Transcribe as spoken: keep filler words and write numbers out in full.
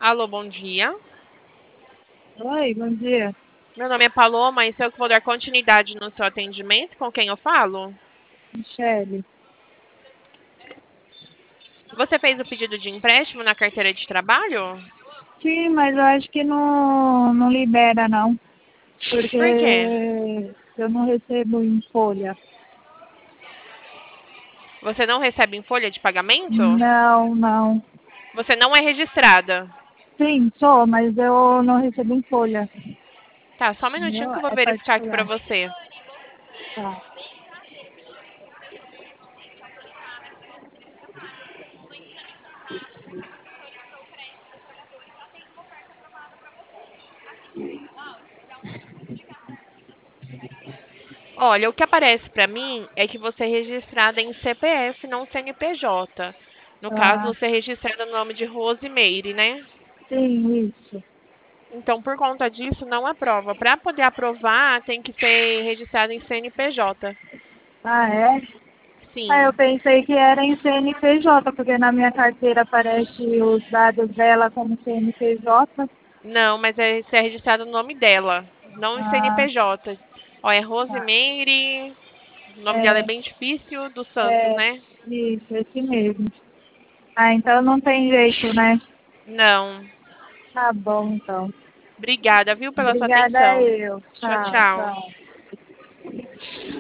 Alô, bom dia. Oi, bom dia. Meu nome é Paloma e sou eu que vou dar continuidade no seu atendimento. Com quem eu falo? Michele. Você fez o pedido de empréstimo na carteira de trabalho? Sim, mas eu acho que não, não libera não, Por quê? porque eu não recebo em folha. Você não recebe em folha de pagamento? Não, não. Você não é registrada. Sim, sou, mas eu não recebo em folha. Tá, só um minutinho Entendeu? que eu vou É verificar aqui pra particular. você. Tá. Olha, o que aparece pra mim é que você é registrada em C P F, não C N P J. No caso, Ah, você é registrada no nome de Rosimeire, né? sim, isso. Então, por conta disso, não aprova. Para poder aprovar, tem que ser registrado em C N P J. Ah, é? Ah, eu Sim. pensei que era em C N P J, porque na minha carteira aparece os dados dela como C N P J. Não, mas é, isso é registrado no nome dela, não em Ah, C N P J. Ó, é tá. Rosimeire. O nome dela é É, bem difícil, dos Santos, é, né? isso, esse mesmo. Ah, então não tem jeito, né? Não. Tá bom, então. Obrigada, viu, pela sua Obrigada atenção. eu. Tchau, Tchau, tchau. tchau.